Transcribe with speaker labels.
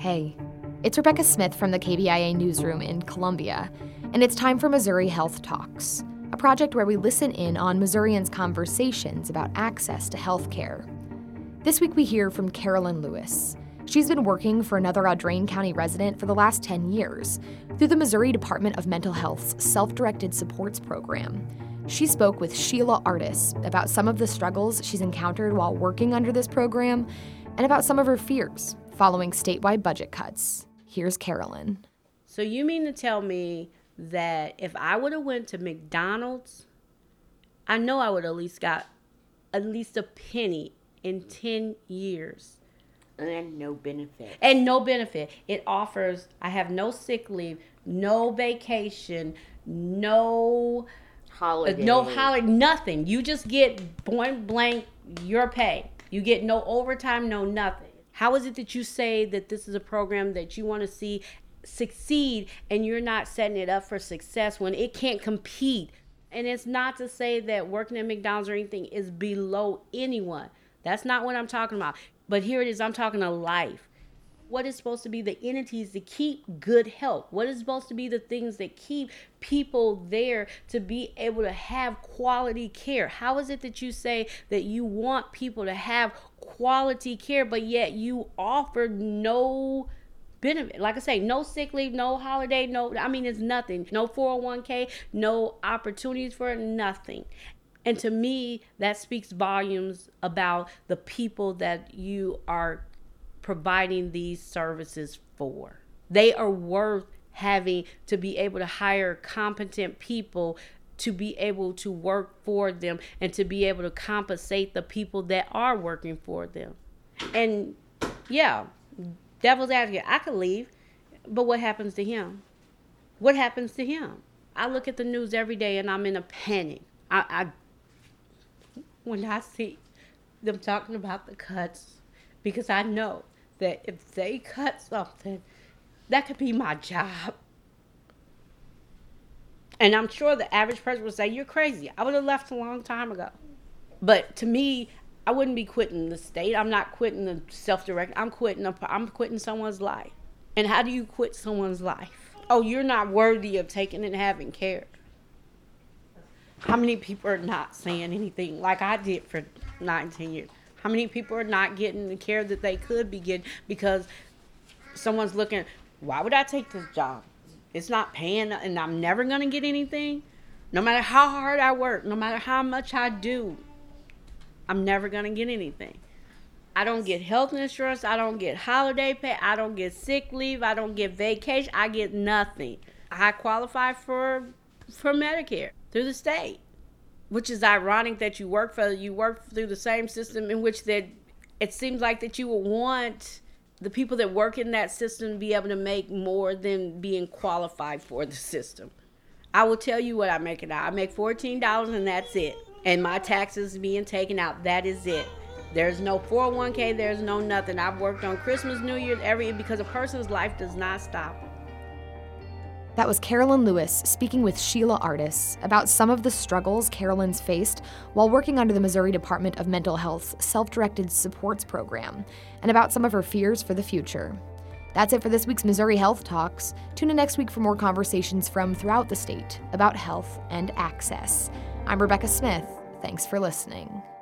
Speaker 1: Hey, it's Rebecca Smith from the KBIA newsroom in Columbia, and it's time for Missouri Health Talks, a project where we listen in on Missourians' conversations about access to health care. This week we hear from Carolyn Lewis. She's been working for another Audrain County resident for the last 10 years through the Missouri Department of Mental Health's Self-Directed Supports Program. She spoke with Sheila Artis about some of the struggles she's encountered while working under this program and about some of her fears following statewide budget cuts. Here's Carolyn.
Speaker 2: So you mean to tell me that if I would have went to McDonald's, I know I would have at least got at least a penny in 10 years.
Speaker 3: And no benefit.
Speaker 2: And no benefit. It offers, I have no sick leave, no vacation, no
Speaker 3: Holiday.
Speaker 2: Nothing. You just get point blank your pay. You get no overtime, no nothing. How is it that you say that this is a program that you want to see succeed and you're not setting it up for success when it can't compete? And it's not to say that working at McDonald's or anything is below anyone. That's not what I'm talking about. But here it is, I'm talking of life. What is supposed to be the entities to keep good health? What is supposed to be the things that keep people there to be able to have quality care? How is it that you say that you want people to have quality care, but yet you offer no benefit? Like I say, no sick leave, no holiday, it's nothing. No 401k, no opportunities for nothing. And to me, that speaks volumes about the people that you are providing these services for. They are worth having to be able to hire competent people to be able to work for them and to be able to compensate the people that are working for them. And yeah, devil's advocate, I could leave, but what happens to him? What happens to him? I look at the news every day and I'm in a panic. When I see them talking about the cuts, because I know that if they cut something, that could be my job. And I'm sure the average person would say, you're crazy. I would have left a long time ago. But to me, I wouldn't be quitting the state. I'm not quitting the self-directed. I'm quitting someone's life. And how do you quit someone's life? Oh, you're not worthy of taking and having care. How many people are not saying anything like I did for 19 years? How many people are not getting the care that they could be getting because someone's looking, why would I take this job? It's not paying and I'm never going to get anything. No matter how hard I work, no matter how much I do, I'm never going to get anything. I don't get health insurance. I don't get holiday pay. I don't get sick leave. I don't get vacation. I get nothing. I qualify for Medicare through the state, which is ironic that you work through the same system in which that it seems like that you would want the people that work in that system to be able to make more than being qualified for the system. I will tell you what I make it out. I make $14 and that's it. And my taxes being taken out, that is it. There's no 401k, there's no nothing. I've worked on Christmas, New Year's, because a person's life does not stop.
Speaker 1: That was Carolyn Lewis speaking with Sheila Artis about some of the struggles Carolyn's faced while working under the Missouri Department of Mental Health's Self-Directed Supports Program, and about some of her fears for the future. That's it for this week's Missouri Health Talks. Tune in next week for more conversations from throughout the state about health and access. I'm Rebecca Smith. Thanks for listening.